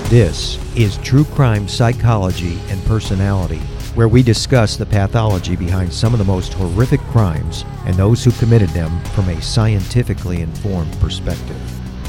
This is True Crime Psychology and Personality, where we discuss the pathology behind some of the most horrific crimes and those who committed them from a scientifically informed perspective.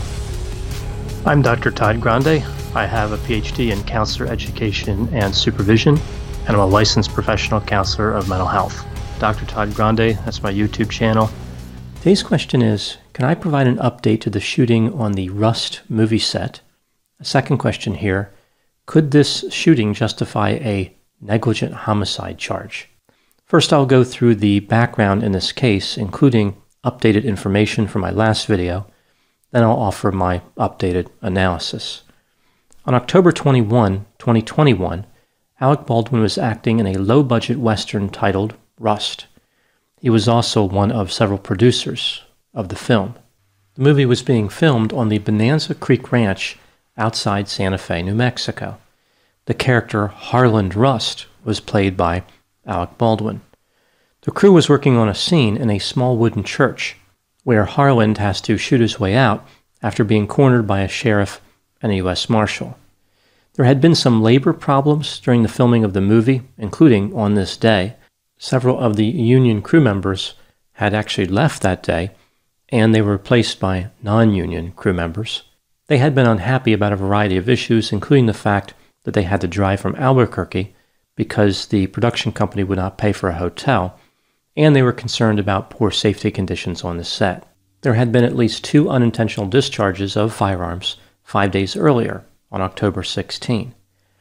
I'm Dr. Todd Grande. I have a PhD in counselor education and supervision, and I'm a licensed professional counselor of mental health. Dr. Todd Grande, that's my YouTube channel. Today's question is, can I provide an update to the shooting on the Rust movie set? A second question here, could this shooting justify a negligent homicide charge? First, I'll go through the background in this case, including updated information from my last video. Then I'll offer my updated analysis. On October 21, 2021, Alec Baldwin was acting in a low-budget Western titled Rust. He was also one of several producers of the film. The movie was being filmed on the Bonanza Creek Ranch outside Santa Fe, New Mexico. The character Harland Rust was played by Alec Baldwin. The crew was working on a scene in a small wooden church where Harland has to shoot his way out after being cornered by a sheriff and a U.S. Marshal. There had been some labor problems during the filming of the movie, including on this day. Several of the union crew members had actually left that day, and they were replaced by non-union crew members. They had been unhappy about a variety of issues, including the fact that they had to drive from Albuquerque because the production company would not pay for a hotel, and they were concerned about poor safety conditions on the set. There had been at least 2 unintentional discharges of firearms 5 days earlier, on October 16.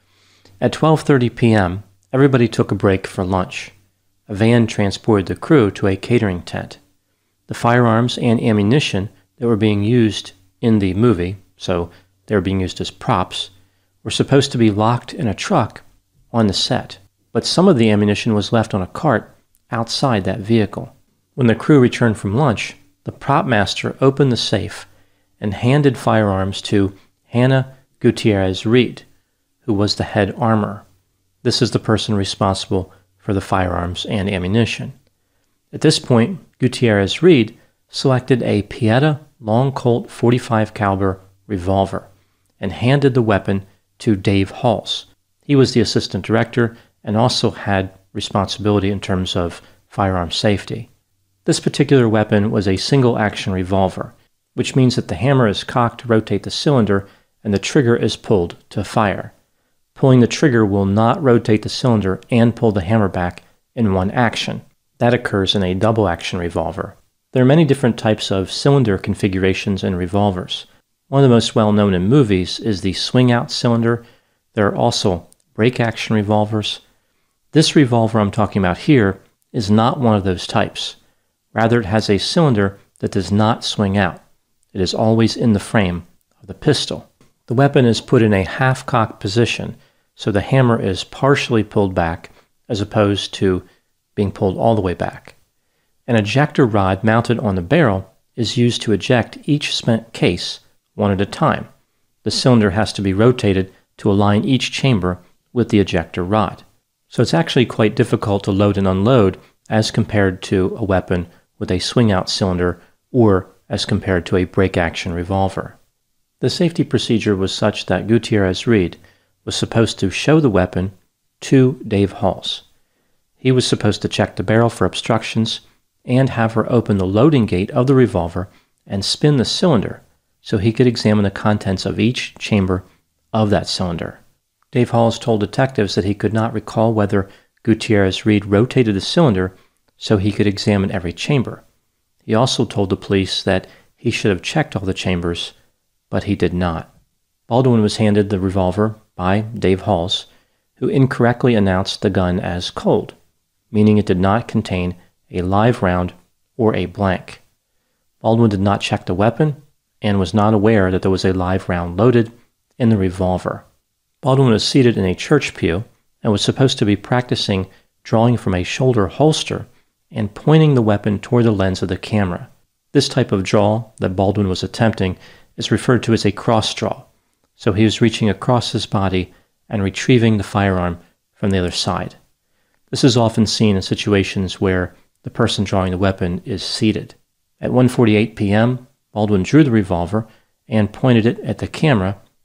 At 12:30 p.m., everybody took a break for lunch. A van transported the crew to a catering tent. The firearms and ammunition that were being used in the movie, so they were being used as props, were supposed to be locked in a truck on the set, but some of the ammunition was left on a cart outside that vehicle. When the crew returned from lunch, the prop master opened the safe and handed firearms to Hannah Gutierrez Reed, who was the head armorer. This is the person responsible for the firearms and ammunition. At this point, Gutierrez Reed selected a Pietta Long Colt .45 caliber revolver and handed the weapon to Dave Halls. He was the assistant director and also had responsibility in terms of firearm safety. This particular weapon was a single-action revolver, which means that the hammer is cocked to rotate the cylinder and the trigger is pulled to fire. Pulling the trigger will not rotate the cylinder and pull the hammer back in one action. That occurs in a double-action revolver. There are many different types of cylinder configurations in revolvers. One of the most well-known in movies is the swing-out cylinder. There are also break-action revolvers. This revolver I'm talking about here is not one of those types. Rather, it has a cylinder that does not swing out. It is always in the frame of the pistol. The weapon is put in a half-cocked position, so the hammer is partially pulled back as opposed to being pulled all the way back. An ejector rod mounted on the barrel is used to eject each spent case one at a time. The cylinder has to be rotated to align each chamber with the ejector rod. So it's actually quite difficult to load and unload as compared to a weapon with a swing-out cylinder or as compared to a break-action revolver. The safety procedure was such that Gutierrez Reed was supposed to show the weapon to Dave Halls. He was supposed to check the barrel for obstructions and have her open the loading gate of the revolver and spin the cylinder so he could examine the contents of each chamber of that cylinder. Dave Halls told detectives that he could not recall whether Gutierrez Reed rotated the cylinder so he could examine every chamber. He also told the police that he should have checked all the chambers, but he did not. Baldwin was handed the revolver by Dave Halls, who incorrectly announced the gun as cold, meaning it did not contain a live round or a blank. Baldwin did not check the weapon and was not aware that there was a live round loaded in the revolver. Baldwin was seated in a church pew and was supposed to be practicing drawing from a shoulder holster and pointing the weapon toward the lens of the camera. This type of draw that Baldwin was attempting is referred to as a cross draw. So he was reaching across his body and retrieving the firearm from the other side. This is often seen in situations where the person drawing the weapon is seated. At 1:48 p.m., Baldwin drew the revolver and pointed it at the camera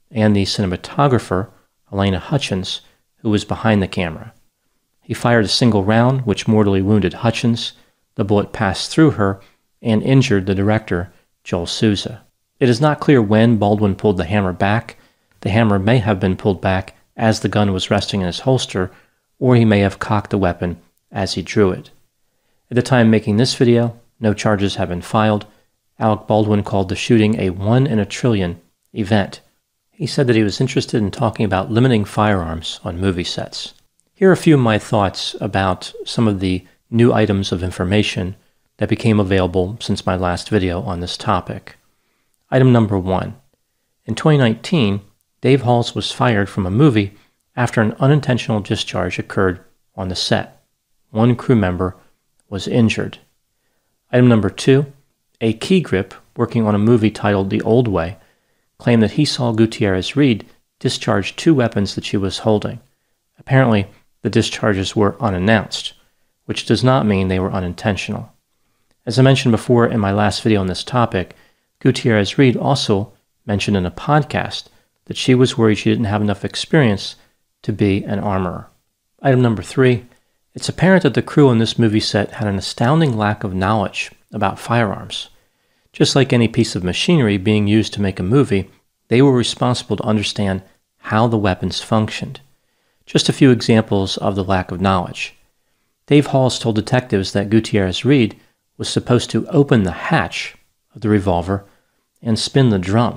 and the cinematographer, Halyna Hutchins, who was behind the camera. He fired a single round, which mortally wounded Hutchins. The bullet passed through her and injured the director, Joel Souza. It is not clear when Baldwin pulled the hammer back. The hammer may have been pulled back as the gun was resting in his holster, or he may have cocked the weapon as he drew it. At the time making this video, no charges have been filed. Alec Baldwin called the shooting a 1 in a trillion event. He said that he was interested in talking about limiting firearms on movie sets. Here are a few of my thoughts about some of the new items of information that became available since my last video on this topic. Item number 1. In 2019, Dave Halls was fired from a movie after an unintentional discharge occurred on the set. One crew member was injured. Item number 2. A key grip working on a movie titled The Old Way claimed that he saw Gutierrez-Reed discharge 2 weapons that she was holding. Apparently, the discharges were unannounced, which does not mean they were unintentional. As I mentioned before in my last video on this topic, Gutierrez-Reed also mentioned in a podcast that she was worried she didn't have enough experience to be an armorer. Item number 3. It's apparent that the crew on this movie set had an astounding lack of knowledge about firearms. Just like any piece of machinery being used to make a movie, they were responsible to understand how the weapons functioned. Just a few examples of the lack of knowledge. Dave Halls told detectives that Gutierrez-Reed was supposed to open the hatch of the revolver and spin the drum.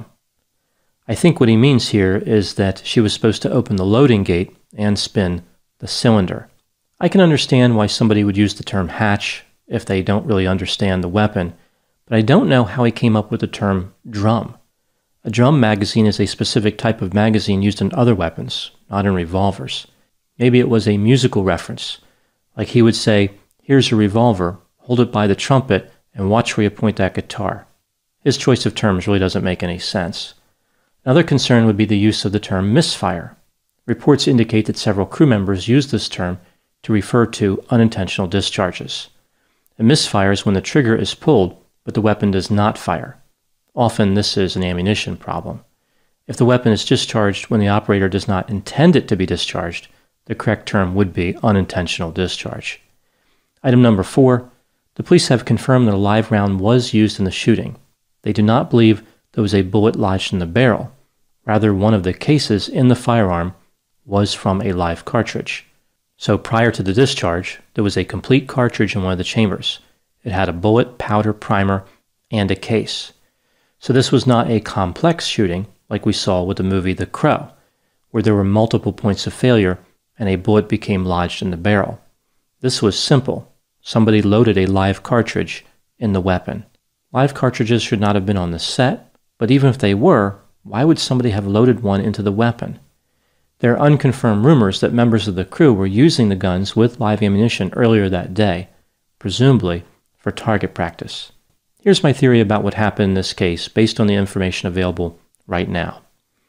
I think what he means here is that she was supposed to open the loading gate and spin the cylinder. I can understand why somebody would use the term hatch if they don't really understand the weapon, but I don't know how he came up with the term drum. A drum magazine is a specific type of magazine used in other weapons, not in revolvers. Maybe it was a musical reference, like he would say, "Here's a revolver, hold it by the trumpet, and watch where you point that guitar." His choice of terms really doesn't make any sense. Another concern would be the use of the term misfire. Reports indicate that several crew members use this term to refer to unintentional discharges. A misfire is when the trigger is pulled, but the weapon does not fire. Often this is an ammunition problem. If the weapon is discharged when the operator does not intend it to be discharged, the correct term would be unintentional discharge. Item number 4. The police have confirmed that a live round was used in the shooting. They do not believe there was a bullet lodged in the barrel. Rather, one of the cases in the firearm was from a live cartridge. So prior to the discharge, there was a complete cartridge in one of the chambers. It had a bullet, powder, primer, and a case. So this was not a complex shooting like we saw with the movie The Crow, where there were multiple points of failure and a bullet became lodged in the barrel. This was simple. Somebody loaded a live cartridge in the weapon. Live cartridges should not have been on the set, but even if they were, why would somebody have loaded one into the weapon? There are unconfirmed rumors that members of the crew were using the guns with live ammunition earlier that day, presumably for target practice. Here's my theory about what happened in this case based on the information available right now.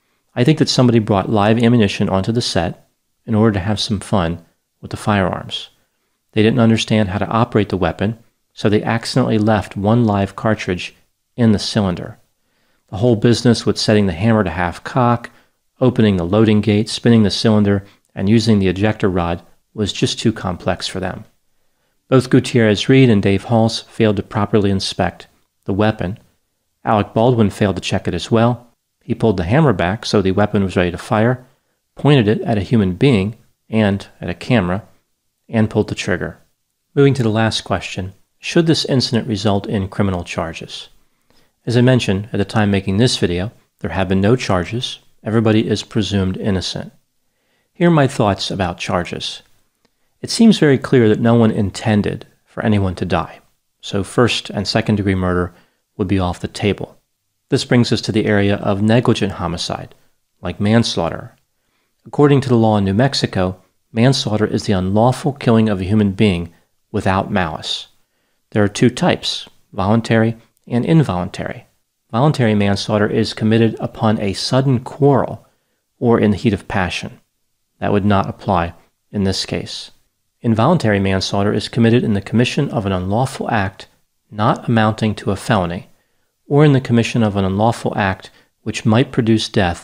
I think that somebody brought live ammunition onto the set in order to have some fun with the firearms. They didn't understand how to operate the weapon, so they accidentally left one live cartridge in the cylinder. The whole business with setting the hammer to half cock, opening the loading gate, spinning the cylinder, and using the ejector rod was just too complex for them. Both Gutierrez-Reed and Dave Halls failed to properly inspect the weapon. Alec Baldwin failed to check it as well. He pulled the hammer back so the weapon was ready to fire, pointed it at a human being and at a camera, and pulled the trigger. Moving to the last question, should this incident result in criminal charges? As I mentioned at the time making this video, there have been no charges. Everybody is presumed innocent. Here are my thoughts about charges. It seems very clear that no one intended for anyone to die, so first and second degree murder would be off the table. This brings us to the area of negligent homicide, like manslaughter. According to the law in New Mexico, manslaughter is the unlawful killing of a human being without malice. There are 2 types, voluntary and involuntary. Voluntary manslaughter is committed upon a sudden quarrel or in the heat of passion. That would not apply in this case. Involuntary manslaughter is committed in the commission of an unlawful act not amounting to a felony, or in the commission of an unlawful act which might produce death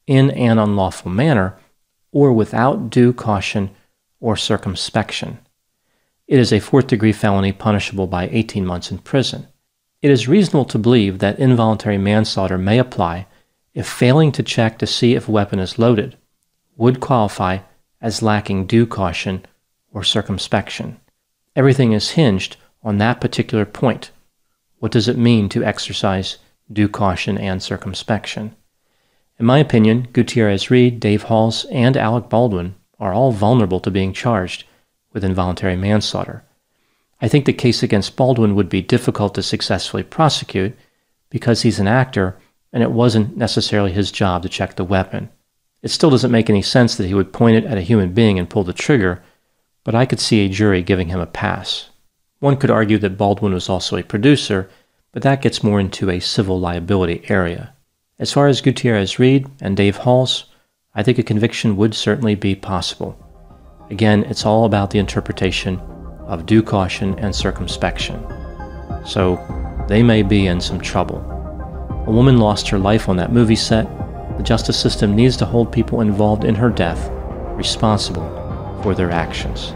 in an unlawful manner or without due caution or circumspection. It is a fourth-degree felony punishable by 18 months in prison. It is reasonable to believe that involuntary manslaughter may apply if failing to check to see if a weapon is loaded would qualify as lacking due caution or circumspection. Everything is hinged on that particular point. What does it mean to exercise due caution and circumspection? In my opinion, Gutierrez-Reed, Dave Halls, and Alec Baldwin are all vulnerable to being charged with involuntary manslaughter. I think the case against Baldwin would be difficult to successfully prosecute because he's an actor and it wasn't necessarily his job to check the weapon. It still doesn't make any sense that he would point it at a human being and pull the trigger, but I could see a jury giving him a pass. One could argue that Baldwin was also a producer, but that gets more into a civil liability area. As far as Gutierrez-Reed and Dave Halls, I think a conviction would certainly be possible. Again, it's all about the interpretation of due caution and circumspection. So, they may be in some trouble. A woman lost her life on that movie set. The justice system needs to hold people involved in her death responsible for their actions.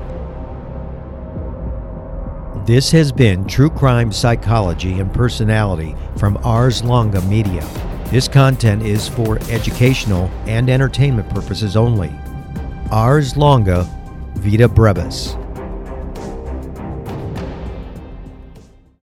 This has been True Crime Psychology and Personality from Ars Longa Media. This content is for educational and entertainment purposes only. Ars Longa, Vita Brevis.